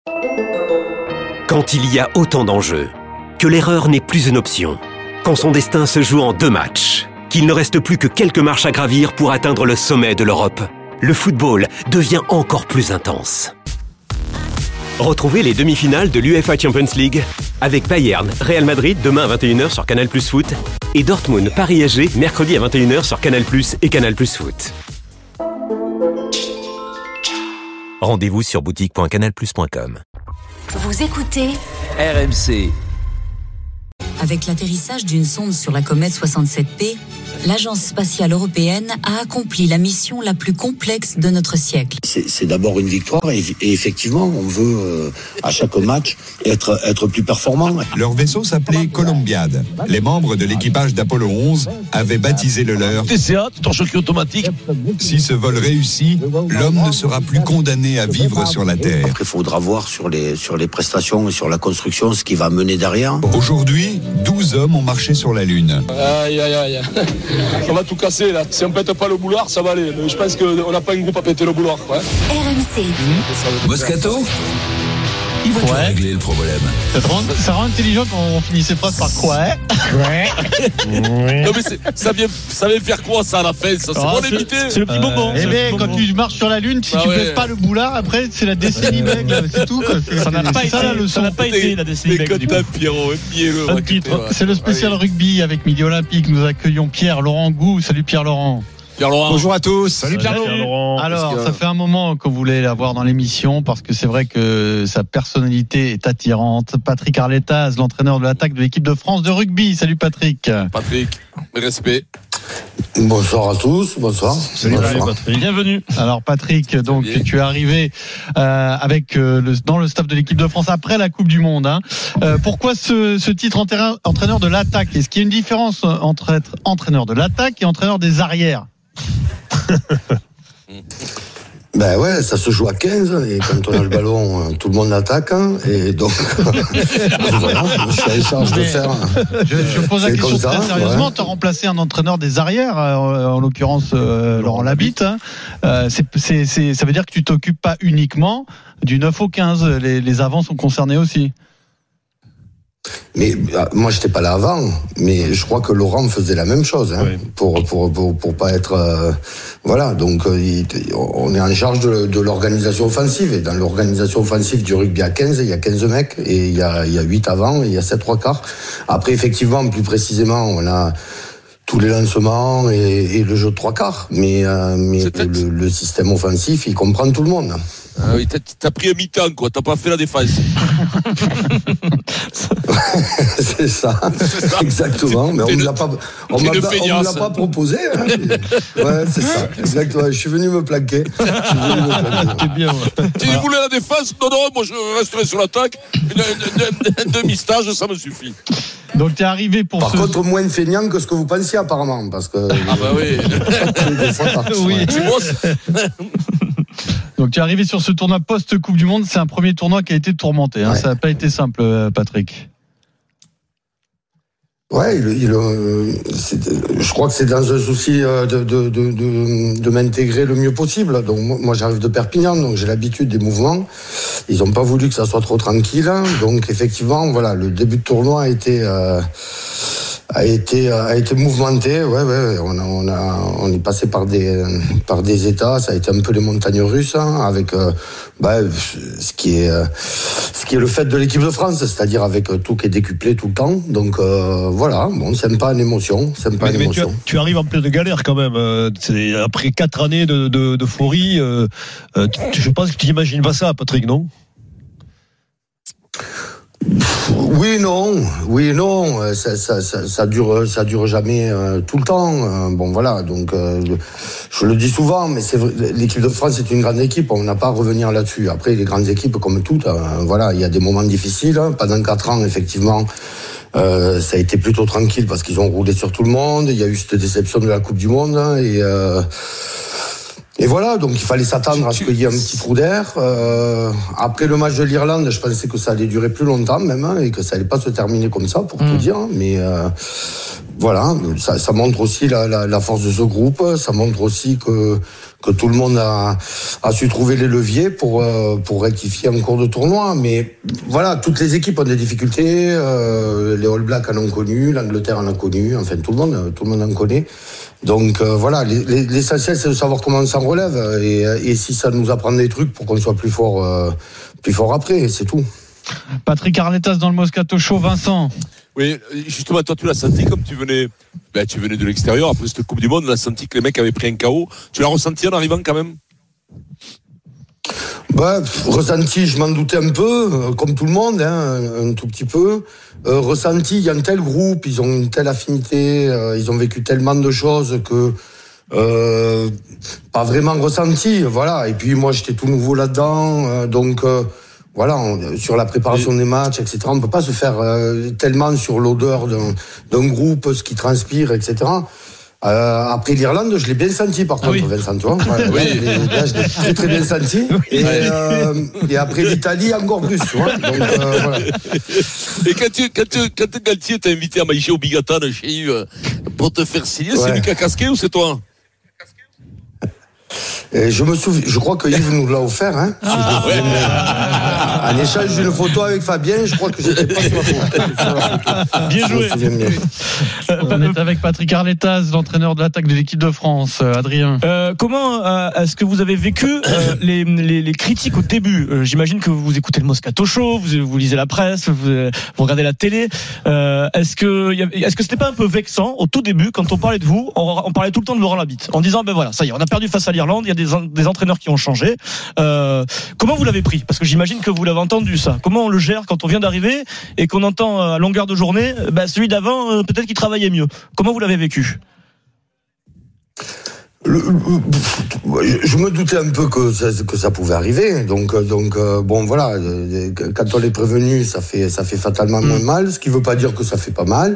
Quand il y a autant d'enjeux, que l'erreur n'est plus une option, quand son destin se joue en 2 matchs, qu'il ne reste plus que quelques marches à gravir pour atteindre le sommet de l'Europe, le football devient encore plus intense. Retrouvez les demi-finales de l'UEFA Champions League avec Bayern, Real Madrid demain à 21h sur Canal+ Foot et Dortmund, Paris SG mercredi à 21h sur Canal+ et Canal+ Foot. Rendez-vous sur boutique.canalplus.com. Vous écoutez RMC. Avec l'atterrissage d'une sonde sur la comète 67P, l'Agence spatiale européenne a accompli la mission la plus complexe de notre siècle. C'est d'abord une victoire et effectivement, on veut à chaque match être plus performant. Leur vaisseau s'appelait Columbiad. Les membres de l'équipage d'Apollo 11 avaient baptisé le leur TCA, torche-cul automatique. Si ce vol réussit, l'homme ne sera plus condamné à vivre sur la Terre. Après, il faudra voir sur les prestations et sur la construction ce qui va mener derrière. Aujourd'hui, 12 hommes ont marché sur la Lune. Aïe, aïe, aïe. On va tout casser là. Si on pète pas le boulard, ça va aller. Mais je pense qu'on n'a pas un groupe à péter le boulard. Ouais. RMC. Moscato, il va tout régler le problème. Ça rend intelligent quand on finit ses phrases par quoi? Non mais ça vient faire quoi ça à la fin? Ça, c'est bon l'éviter. C'est le petit bonbon. Eh bien, quand tu marches sur la Lune, si tu pètes pas le boulard, après c'est la décennie bègle, c'est tout. Ça n'a pas été la décennie bègle. Pierrot, c'est le spécial rugby avec Midi Olympique. Nous accueillons Pierre-Laurent Gou. Salut Pierre-Laurent. Bonjour à tous. Salut Pierre-Laurent. Alors, ça fait un moment qu'on voulait l'avoir dans l'émission parce que c'est vrai que sa personnalité est attirante. Patrick Arletaz, l'entraîneur de l'attaque de l'équipe de France de rugby. Salut Patrick. Patrick, respect. Bonsoir à tous, bonsoir. Salut Patrick. Bienvenue. Alors Patrick, donc tu es arrivé avec dans le staff de l'équipe de France après la Coupe du Monde. Pourquoi ce titre entraîneur de l'attaque? Est-ce qu'il y a une différence entre être entraîneur de l'attaque et entraîneur des arrières? Ben ouais, ça se joue à 15 et quand on a le ballon, tout le monde attaque et donc voilà, je suis en charge de faire. Je pose la question très sérieusement. Ouais. Tu as remplacé un entraîneur des arrières, en l'occurrence Laurent Labitte. Ça veut dire que tu t'occupes pas uniquement du 9 au 15. Les avants sont concernés aussi. Mais moi j'étais pas là avant, mais je crois que Laurent faisait la même chose, hein, oui. pour pas être voilà, donc on est en charge de l'organisation offensive, et dans l'organisation offensive du rugby à 15, il y a 15 mecs et il y a 8 avant et il y a 7 3/4. Après effectivement, plus précisément, on a tous les lancements et le jeu de 3/4, mais le système offensif, il comprend tout le monde. Ah oui, t'as pris un mi-temps, quoi. T'as pas fait la défense. C'est ça. Exactement. Mais on ne l'a pas proposé. Hein. Ouais, c'est ça. Exactement. Je suis venu me plaquer. C'est bien. Ouais. Tu voulais la défense? Non, moi je resterai sur l'attaque. Un demi-stage, ça me suffit. Donc t'es arrivé pour Par contre, moins feignant que ce que vous pensiez apparemment, parce que. Ah bah oui. Oui. Tu bosses. Donc tu es arrivé sur ce tournoi post-Coupe du Monde. C'est un premier tournoi qui a été tourmenté. Ouais. Ça n'a pas été simple, Patrick. Ouais, je crois que c'est dans un souci de m'intégrer le mieux possible. Donc moi j'arrive de Perpignan, donc j'ai l'habitude des mouvements. Ils n'ont pas voulu que ça soit trop tranquille. Donc effectivement, voilà, le début de tournoi a été mouvementé. Ouais, on est passé par des états. Ça a été un peu les montagnes russes, hein, avec ce qui est le fait de l'équipe de France, c'est-à-dire avec tout qui est décuplé tout le temps. Donc voilà, bon, c'est pas une émotion, mais tu arrives en pleine galère quand même. C'est après 4 années d'euphorie. Je pense que tu n'imagines pas ça, Patrick, non? Oui, non, ça dure jamais tout le temps. Bon, voilà, donc je le dis souvent, mais c'est vrai, l'équipe de France est une grande équipe. On n'a pas à revenir là-dessus. Après, les grandes équipes, comme toutes, voilà, il y a des moments difficiles. Pendant 4 ans, effectivement, ça a été plutôt tranquille parce qu'ils ont roulé sur tout le monde. Il y a eu cette déception de la Coupe du Monde et voilà, donc il fallait s'attendre à ce qu'il y ait un petit trou d'air. Après le match de l'Irlande, je pensais que ça allait durer plus longtemps même, et que ça allait pas se terminer comme ça, pour tout dire. Mais voilà, ça montre aussi la force de ce groupe. Ça montre aussi que tout le monde a su trouver les leviers pour rectifier en cours de tournoi. Mais voilà, toutes les équipes ont des difficultés. Les All Blacks en ont connu, l'Angleterre en a connu. Enfin, tout le monde en connaît. Donc voilà, l'essentiel c'est de savoir comment on s'en relève et si ça nous apprend des trucs pour qu'on soit plus fort après, c'est tout. Patrick Arletas dans le Moscato Show, Vincent. Oui, justement, toi, tu l'as senti comme tu venais de l'extérieur. Après cette Coupe du Monde, on a senti que les mecs avaient pris un KO. Tu l'as ressenti en arrivant quand même? Ressenti, je m'en doutais un peu, comme tout le monde, un tout petit peu. Ressenti, il y a un tel groupe, ils ont une telle affinité, ils ont vécu tellement de choses que pas vraiment ressenti, voilà. Et puis moi, j'étais tout nouveau là-dedans, donc. Voilà, sur la préparation des matchs, etc. On ne peut pas se faire tellement sur l'odeur d'un groupe, ce qui transpire, etc. Après l'Irlande, je l'ai bien senti par contre, Vincent, tu vois. Là, je l'ai très très bien senti. Et après l'Italie, encore plus, tu vois. Donc, voilà. Et quand Galtier t'a invité à manger au Bigatane chez Yves pour te faire signer, c'est lui qui a casqué ou c'est toi? Et je crois que Yves nous l'a offert, hein. En échange d'une photo avec Fabien, je crois que j'étais pas sur la photo. Bien joué. On est avec Patrick Arletas, l'entraîneur de l'attaque de l'équipe de France. Adrien. Comment est-ce que vous avez vécu les critiques au début? J'imagine que vous écoutez le Moscato Show, vous lisez la presse, vous regardez la télé. Est-ce que c'était pas un peu vexant au tout début quand on parlait de vous? On parlait tout le temps de Laurent Labitte en disant voilà, ça y est, on a perdu face à l'Irlande, il y a des entraîneurs qui ont changé. Comment vous l'avez pris? Parce que j'imagine que vous l'avez entendu ça. Comment on le gère quand on vient d'arriver et qu'on entend à longueur de journée celui d'avant peut-être qu'il travaillait mieux. Comment vous l'avez vécu? Je me doutais un peu que ça pouvait arriver. Donc bon voilà, quand on est prévenu, ça fait fatalement moins mal. Ce qui veut pas dire que ça fait pas mal.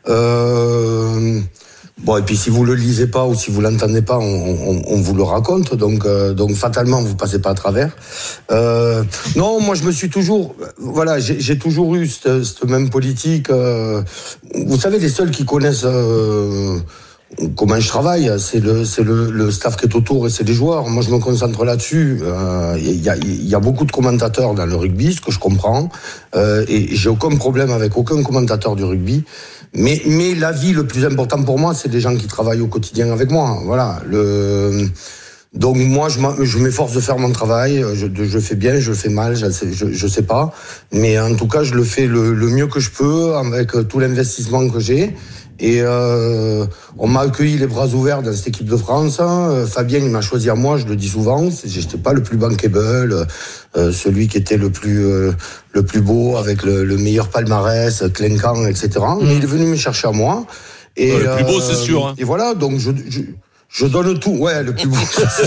Bon, et puis si vous le lisez pas ou si vous l'entendez pas, on vous le raconte, donc fatalement vous passez pas à travers. Non, moi je me suis toujours, voilà, j'ai toujours eu cette même politique. Vous savez, les seuls qui connaissent comment je travaille, c'est le staff qui est autour et c'est les joueurs. Moi je me concentre là-dessus. Il y a beaucoup de commentateurs dans le rugby, ce que je comprends, et j'ai aucun problème avec aucun commentateur du rugby. Mais l'avis le plus important pour moi, c'est les gens qui travaillent au quotidien avec moi. Voilà. Donc moi, je m'efforce de faire mon travail. Je fais bien, je fais mal, je sais pas. Mais en tout cas, je le fais le mieux que je peux avec tout l'investissement que j'ai. Et on m'a accueilli les bras ouverts dans cette équipe de France. Fabien, il m'a choisi à moi, je le dis souvent. J'étais pas le plus bankable, celui qui était le plus beau, avec le meilleur palmarès, clinquant, etc. Mais il est venu me chercher à moi. Et, le plus beau, c'est sûr. Hein. Et voilà, donc je donne tout. Ouais, le plus beau.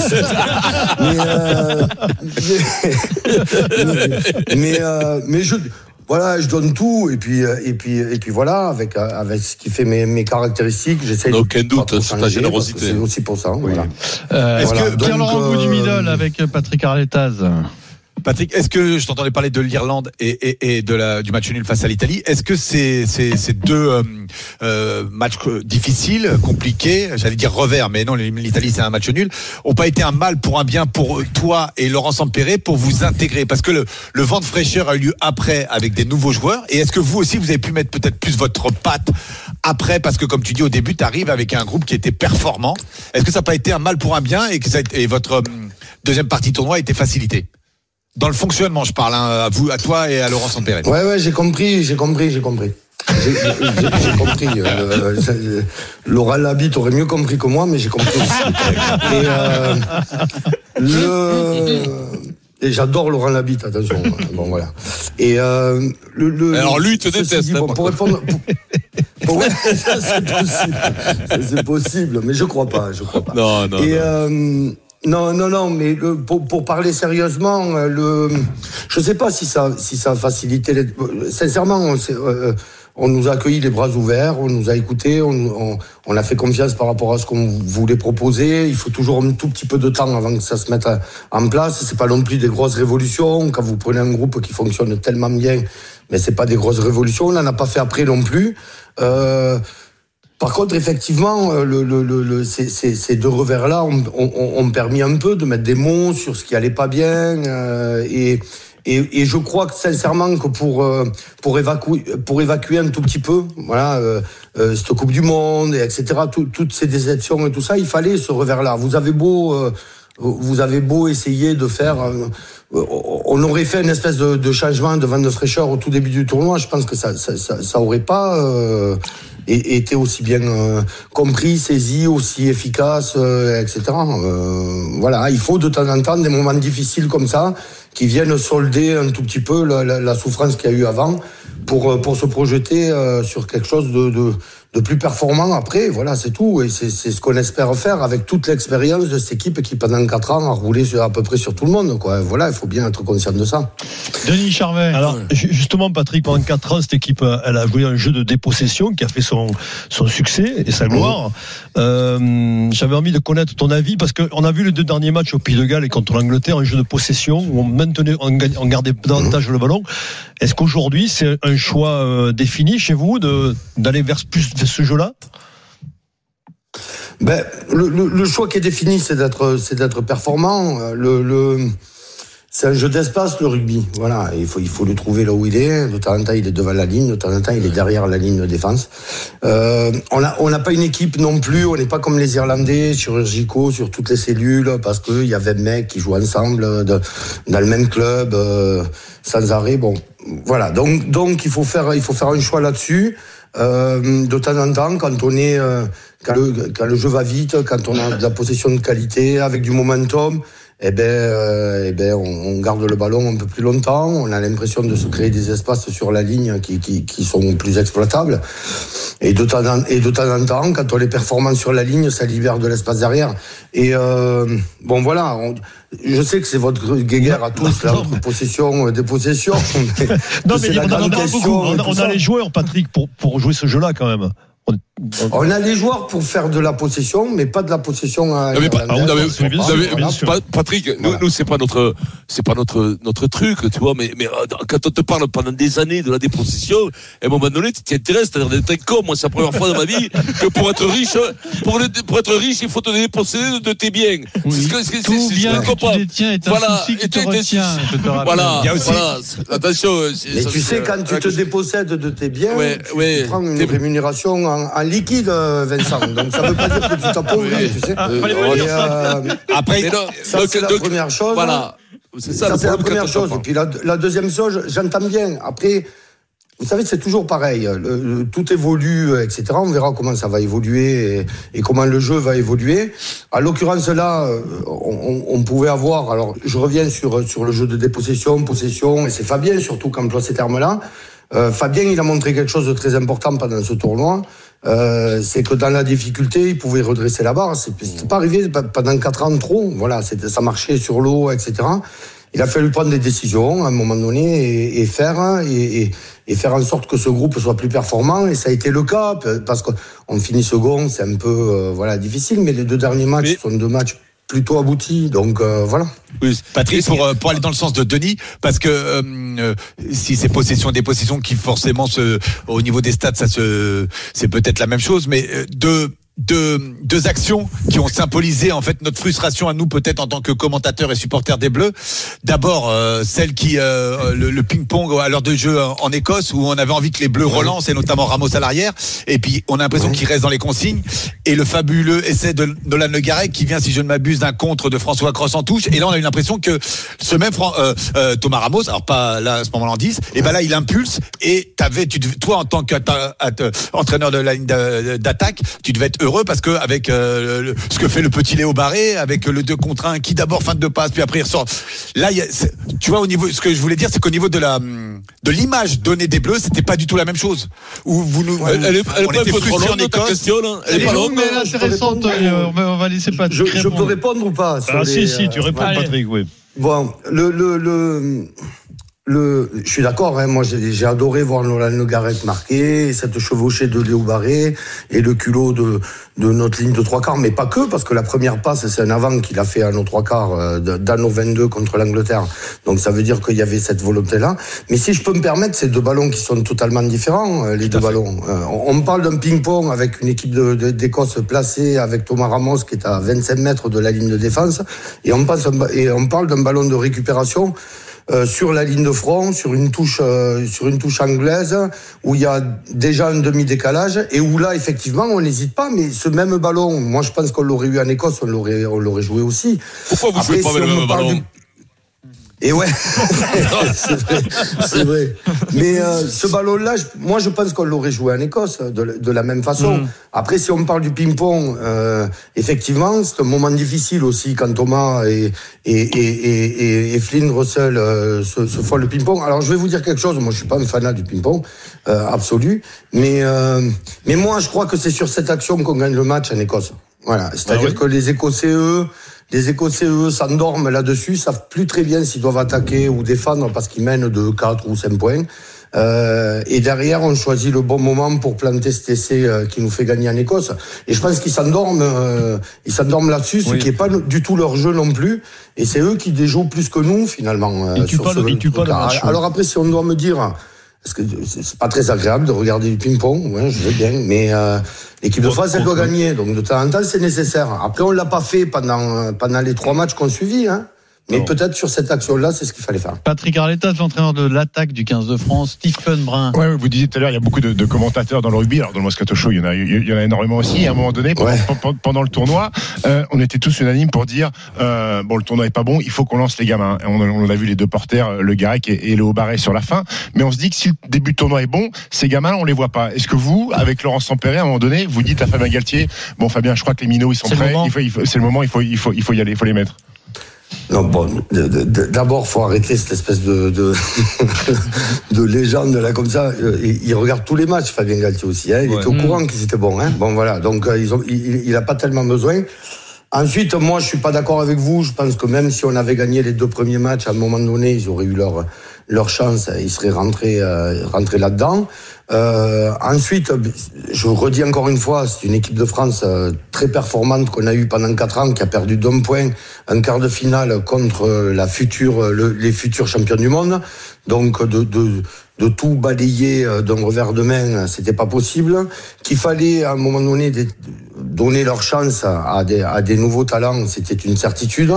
Mais voilà, je donne tout et puis voilà, avec ce qui fait mes caractéristiques, j'essaie de aucun doute, c'est ta générosité. C'est aussi pour ça. Voilà. Est-ce que Pierre-Laurent Goudou-Midol avec Patrick Arletas? Patrick, est-ce que je t'entendais parler de l'Irlande et du match nul face à l'Italie? Est-ce que ces deux matchs difficiles, compliqués, j'allais dire revers, mais non, l'Italie c'est un match nul, ont pas été un mal pour un bien pour toi et Laurent Sampere pour vous intégrer? Parce que le vent de fraîcheur a eu lieu après avec des nouveaux joueurs. Et est-ce que vous aussi vous avez pu mettre peut-être plus votre patte après? Parce que comme tu dis au début, tu arrives avec un groupe qui était performant. Est-ce que ça n'a pas été un mal pour un bien et votre deuxième partie tournoi a été facilitée? Dans le fonctionnement, je parle, à toi et à Laurent Sampere. Ouais, j'ai compris. J'ai compris. Laurent Labitte aurait mieux compris que moi, mais j'ai compris aussi. Et j'adore Laurent Labitte, attention. Bon, voilà. Et alors lui, il te déteste. Bon, pour répondre. C'est possible, mais je crois pas. Non. Non, mais pour parler sérieusement, je sais pas si ça a facilité sincèrement, on nous a accueillis les bras ouverts, on nous a écoutés, on a fait confiance par rapport à ce qu'on voulait proposer. Il faut toujours un tout petit peu de temps avant que ça se mette en place. C'est pas non plus des grosses révolutions. Quand vous prenez un groupe qui fonctionne tellement bien, mais c'est pas des grosses révolutions. On n'en a pas fait après non plus. Par contre, effectivement, ces deux revers-là ont permis un peu de mettre des mots sur ce qui allait pas bien. Et je crois que sincèrement que pour évacuer un tout petit peu, voilà, cette Coupe du Monde, et etc., toutes ces déceptions et tout ça, il fallait ce revers-là. Vous avez beau essayer de faire. On aurait fait une espèce de changement, de vent de fraîcheur au tout début du tournoi. Je pense que ça aurait pas été aussi bien compris, saisi, aussi efficace, etc. Voilà, il faut de temps en temps des moments difficiles comme ça qui viennent solder un tout petit peu la souffrance qu'il y a eu avant pour se projeter sur quelque chose de plus performant après. Voilà, c'est tout. Et c'est ce qu'on espère faire avec toute l'expérience de cette équipe qui, pendant 4 ans, a roulé à peu près sur tout le monde, quoi. Voilà, il faut bien être conscient de ça. Denis Charvet. Alors, justement, Patrick, pendant 4 ans, cette équipe, elle a joué un jeu de dépossession qui a fait son succès et sa gloire. J'avais envie de connaître ton avis parce qu'on a vu les 2 derniers matchs au Pays de Galles et contre l'Angleterre, un jeu de possession où on gardait davantage le ballon. Est-ce qu'aujourd'hui, c'est un choix défini chez vous d'aller vers ce jeu-là? Ben, le choix qui est défini, c'est d'être performant. C'est un jeu d'espace, le rugby. Voilà, il faut le trouver là où il est. De temps en temps, il est devant la ligne, de temps en temps, il est derrière la ligne de défense. On n'a pas une équipe non plus. On n'est pas comme les Irlandais, chirurgicaux sur toutes les cellules, parce qu'il y avait des mecs qui jouent ensemble dans le même club sans arrêt. Bon, voilà. Donc il faut faire un choix là-dessus. De temps en temps, quand le jeu va vite, quand on a de la possession de qualité, avec du momentum, on garde le ballon un peu plus longtemps. On a l'impression de se créer des espaces sur la ligne qui sont plus exploitables. Et de temps en temps, quand on est performant sur la ligne, ça libère de l'espace derrière. Et bon, voilà. Je sais que c'est votre guéguerre à tous, là, entre possession et dépossession. Non, mais on en parle beaucoup. On a les joueurs, Patrick, pour jouer ce jeu-là, quand même. On a les joueurs pour faire de la possession, mais pas de la possession à. Patrick, nous c'est pas notre truc, tu vois. Mais quand on te parle pendant des années de la dépossession, à un moment donné, tu t'y intéresses, c'est-à-dire d'être con. Moi, c'est la première fois dans ma vie que pour être riche, il faut te déposséder de tes biens. Oui. Tout bien que tu détiens est un souci qui te retient. Voilà. Il y a aussi. Attention. Mais tu sais, quand tu te dépossèdes de tes biens, tu prends une rémunération en liquide, Vincent. Donc ça ne veut pas dire que tu t'appauvris, tu sais. Après, ça c'est la première chose. Voilà. Ça c'est la première chose. Et puis la deuxième chose, j'entends bien. Après, vous savez, c'est toujours pareil. Tout évolue, etc. On verra comment ça va évoluer et comment le jeu va évoluer. À l'occurrence là, on pouvait avoir. Alors, je reviens sur le jeu de dépossession, possession, et c'est Fabien surtout qui emploie ces termes-là. Fabien, il a montré quelque chose de très important pendant ce tournoi. C'est que dans la difficulté, il pouvait redresser la barre. C'était pas arrivé pendant 4 ans trop. Voilà, ça marchait sur l'eau, etc. Il a fallu prendre des décisions à un moment donné et faire en sorte que ce groupe soit plus performant. Et ça a été le cas parce qu'on finit second, c'est un peu difficile. Mais les 2 derniers matchs sont 2 matchs plutôt abouti, donc voilà. Oui, Patrick, pour aller dans le sens de Denis, parce que si c'est possession et dépossession qui forcément au niveau des stats, c'est peut-être la même chose, mais deux actions qui ont symbolisé en fait notre frustration à nous peut-être en tant que commentateurs et supporters des Bleus. D'abord celle qui le ping-pong à l'heure de jeu en Écosse où on avait envie que les Bleus relancent et notamment Ramos à l'arrière et puis on a l'impression qu'il reste dans les consignes et le fabuleux essai de Nolan Le Garec qui vient si je ne m'abuse d'un contre de François Cross en touche et là on a eu l'impression que ce même Thomas Ramos, alors pas là à ce moment-là en 10, et ben là il impulse et toi en tant qu'entraîneur de la ligne d'attaque, tu devais être heureux parce que avec ce que fait le petit Léo Barré avec le 2 contre 1 qui d'abord feinte de passe puis après il ressort. Là tu vois au niveau ce que je voulais dire c'est qu'au niveau de l'image donnée des Bleus, c'était pas du tout la même chose. Où elle est pas un peu trop longue ta question là. Elle est pas longue mais elle est intéressante. On va laisser Patrick. Je peux répondre ou pas si tu réponds Patrick, oui. Bon, je suis d'accord, hein, moi j'ai adoré voir Nolan Le Garrec marquer, cette chevauchée de Léo Barré et le culot de notre ligne de trois quarts, mais pas que, parce que la première passe, c'est un avant qu'il a fait à nos trois quarts dans nos 22 contre l'Angleterre. Donc ça veut dire qu'il y avait cette volonté-là. Mais si je peux me permettre, c'est deux ballons qui sont totalement différents, les deux ballons. On parle d'un ping-pong avec une équipe d'Écosse placée avec Thomas Ramos qui est à 25 mètres de la ligne de défense, et on parle d'un ballon de récupération sur la ligne de front, sur une touche anglaise, où il y a déjà un demi-décalage, et où là, effectivement, on n'hésite pas, mais ce même ballon, moi je pense qu'on l'aurait eu en Écosse, on l'aurait joué aussi. Pourquoi vous jouez pas avec le même ballon? Et ouais, c'est vrai. Mais ce ballon-là, moi je pense qu'on l'aurait joué en Écosse de la même façon. Après, si on parle du ping-pong, effectivement, c'est un moment difficile aussi quand Thomas et Flynn Russell se font le ping-pong. Alors je vais vous dire quelque chose, moi je suis pas un fanat du ping-pong absolu, mais moi je crois que c'est sur cette action qu'on gagne le match en Écosse. Voilà, c'est-à-dire que les Écossais, eux, s'endorment là-dessus, savent plus très bien s'ils doivent attaquer ou défendre parce qu'ils mènent de 4 ou 5 points. Et derrière, on choisit le bon moment pour planter cet essai qui nous fait gagner en Écosse. Et je pense qu'ils s'endorment là-dessus, ce qui est pas du tout leur jeu non plus. Et c'est eux qui déjouent plus que nous, finalement. Ils tuent pas le match. Alors après, si on doit me dire... Parce que c'est pas très agréable de regarder du ping-pong, ouais, je veux bien, mais l'équipe de France, elle doit gagner, donc de temps en temps, c'est nécessaire. Après, on l'a pas fait pendant les 3 matchs qu'on suivit, hein. Mais peut-être sur cette action-là, c'est ce qu'il fallait faire. Patrick Arletas, l'entraîneur de l'attaque du 15 de France, Stephen Brun. Ouais, vous disiez tout à l'heure, il y a beaucoup de commentateurs dans le rugby. Alors dans le Moscato Show, il y en a énormément aussi. À un moment donné, pendant le tournoi, on était tous unanimes pour dire bon, le tournoi est pas bon, il faut qu'on lance les gamins. On a vu les deux porteurs, Le Garrec et Léo Barré sur la fin. Mais on se dit que si le début de tournoi est bon, ces gamins-là, on les voit pas. Est-ce que vous, avec Laurent Sampéré, à un moment donné, vous dites à Fabien Galtier, bon Fabien, je crois que les minots ils sont prêts, c'est le moment, il faut y aller, il faut les mettre. Non, bon, d'abord, faut arrêter cette espèce de légende là comme ça. Il regarde tous les matchs, Fabien Galtier aussi. Hein. Il était au courant qu'ils étaient bons. Hein. Bon, voilà. Donc, il a pas tellement besoin. Ensuite, moi, je suis pas d'accord avec vous. Je pense que même si on avait gagné les 2 premiers matchs, à un moment donné, ils auraient eu leur chance. Ils seraient rentrés là-dedans. Ensuite, je redis encore une fois, c'est une équipe de France très performante qu'on a eue pendant 4 ans, qui a perdu d'1 point, un quart de finale contre les futurs champions du monde. Donc de tout balayer d'un revers de main, c'était pas possible. Qu'il fallait à un moment donné donner leur chance à des nouveaux talents, c'était une certitude.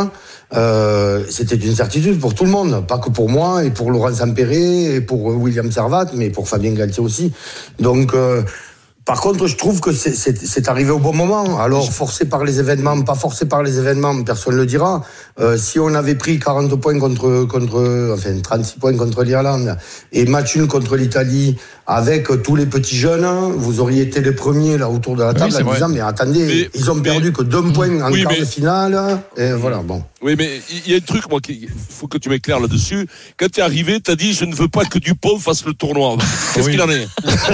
C'était une certitude pour tout le monde, pas que pour moi et pour Laurent Sampéré et pour William Servat, mais pour Fabien Galtier aussi. Donc par contre, je trouve que c'est arrivé au bon moment. Alors, forcé par les événements, pas forcé par les événements, personne ne le dira. Si on avait pris 40 points enfin 36 points contre l'Irlande et match nul contre l'Italie avec tous les petits jeunes, vous auriez été les premiers là autour de la table en disant mais attendez, ils ont perdu que 2 points en quart de finale. Et voilà, bon. Oui, mais il y a un truc, moi, il faut que tu m'éclaires là-dessus. Quand tu es arrivé, tu as dit je ne veux pas que Dupont fasse le tournoi. Qu'est-ce qu'il en est?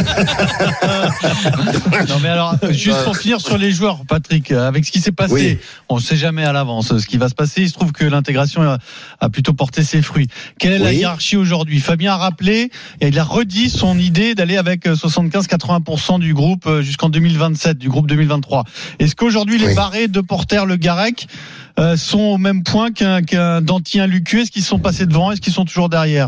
Non, mais alors, juste pour finir sur les joueurs, Patrick, avec ce qui s'est passé, on ne sait jamais à l'avance ce qui va se passer. Il se trouve que l'intégration a plutôt porté ses fruits. Quelle est la hiérarchie aujourd'hui? Fabien a rappelé et il a redit son idée d'aller avec 75-80% du groupe jusqu'en 2027, du groupe 2023. Est-ce qu'aujourd'hui, les Barré, De Porter, Le Garrec sont au même point qu'un Danty, un Lucu? Est-ce qu'ils sont passés devant? Est-ce qu'ils sont toujours derrière?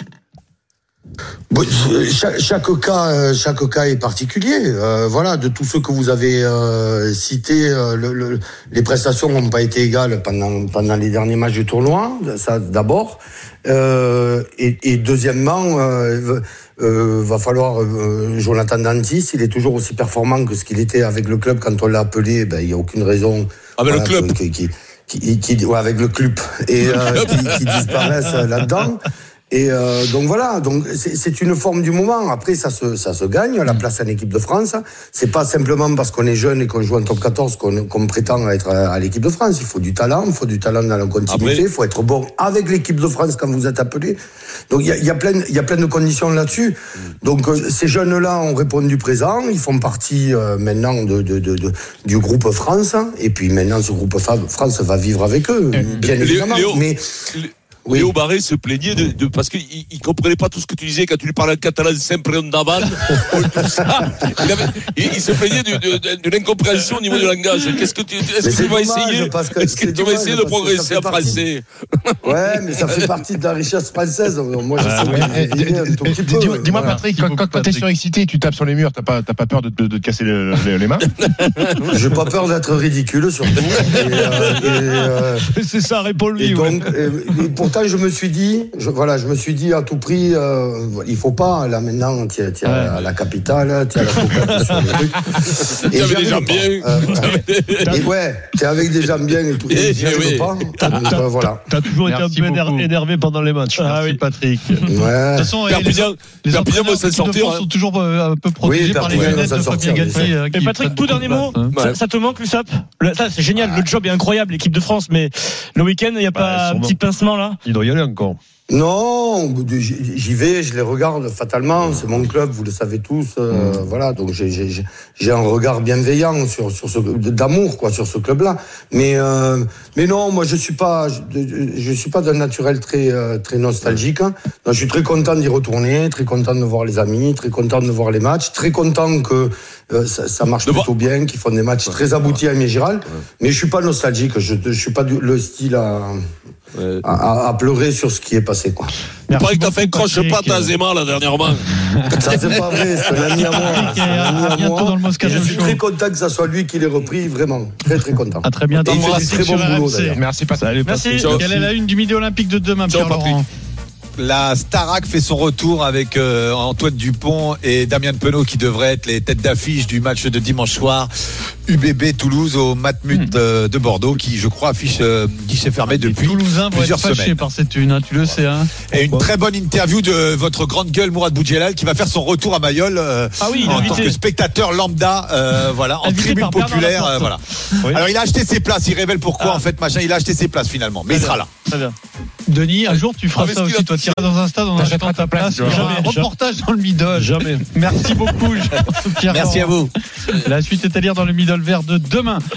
Chaque cas est particulier. Voilà, de tous ceux que vous avez cités, les prestations n'ont pas été égales pendant les derniers matchs du tournoi. Ça, d'abord. Et deuxièmement, va falloir Jonathan Danty, s'il est toujours aussi performant que ce qu'il était avec le club quand on l'a appelé, il n'y a aucune raison. Avec le club. Avec le club et qui disparaissent là-dedans. Et donc voilà, donc c'est une forme du moment. Après, ça se gagne, la place en équipe de France. C'est pas simplement parce qu'on est jeune et qu'on joue en top 14 qu'on prétend être à l'équipe de France. Il faut du talent dans la continuité. Il faut être bon avec l'équipe de France quand vous êtes appelé. Donc il y a plein de conditions là-dessus. Donc ces jeunes-là ont répondu présent. Ils font partie maintenant du groupe France. Et puis maintenant, ce groupe France va vivre avec eux, bien évidemment. Oui. Léo Barré se plaignait parce qu'il comprenait pas tout ce que tu disais quand tu lui parlais en catalan, sempre on davant, tout ça. Il se plaignait d'une incompréhension au niveau du langage. Est-ce que tu vas essayer de progresser en français? Ouais, mais ça fait partie de la richesse française. Moi, Dis-moi, Patrick, quand t'es surexcité, tu tapes sur les murs, t'as pas peur de te casser les mains? J'ai pas peur d'être ridicule, surtout. C'est ça, réponds-lui. Et donc, pourtant, je me suis dit à tout prix, il faut pas, là maintenant, tu es à la capitale, tu es à la focale sur les trucs. Tu avais des jambes bien. Et ouais, tu es avec des jambes bien et tout. Et j'y arrive pas. Voilà. T'as toujours été un peu énervé pendant les matchs. Merci Patrick. Ouais. De toute façon, les entraîneurs de l'équipe de France sont toujours un peu protégés par les lunettes de Fabien Galtier. Et Patrick, tout dernier mot, ça te manque, l'USAP? Ça, c'est génial, le job est incroyable, l'équipe de France, mais le week-end, il n'y a pas un petit pincement là? Il doit y aller encore. Non, j'y vais, je les regarde fatalement. C'est mon club, vous le savez tous. Voilà, donc j'ai un regard bienveillant d'amour sur ce club-là. Mais non, moi je suis pas d'un naturel très nostalgique. Donc, je suis très content d'y retourner, très content de voir les amis, très content de voir les matchs, très content que ça marche plutôt bien, qu'ils font des matchs très aboutis à Mégiral. Mais je suis pas nostalgique. Je suis pas le style à pleurer sur ce qui est passé, quoi. Il paraît que t'as fait un croche-patte à Zema, là, dernièrement. Ça, c'est pas vrai, c'est un ami à moi. Je suis très content que ça soit lui qui l'ait repris, vraiment. Très, très content. À très bientôt. Et il fait du très bon boulot, d'ailleurs. Merci, Patrick. Merci. Quelle est la une du Midi Olympique de demain, Pierre-Laurent? La Starac fait son retour avec Antoine Dupont et Damien Penaud qui devraient être les têtes d'affiche du match de dimanche soir UBB Toulouse au Matmut de Bordeaux qui, je crois, affiche guichet fermé depuis Toulousains plusieurs vont être fâchés semaines. par cette une, tu le sais. Et une très bonne interview de votre grande gueule Mourad Boudjelal qui va faire son retour à Mayol en tant que spectateur lambda, en tribune populaire. Voilà. Oui. Alors il a acheté ses places, il révèle pourquoi en fait il a acheté ses places finalement, mais il sera là. Très bien. Denis, un jour tu feras ça aussi, toi tu iras dans un stade en achetant ta place. Un reportage dans le Middle. Jamais. Merci beaucoup Pierre. Merci à vous. La suite est à lire dans le Middle vert de demain.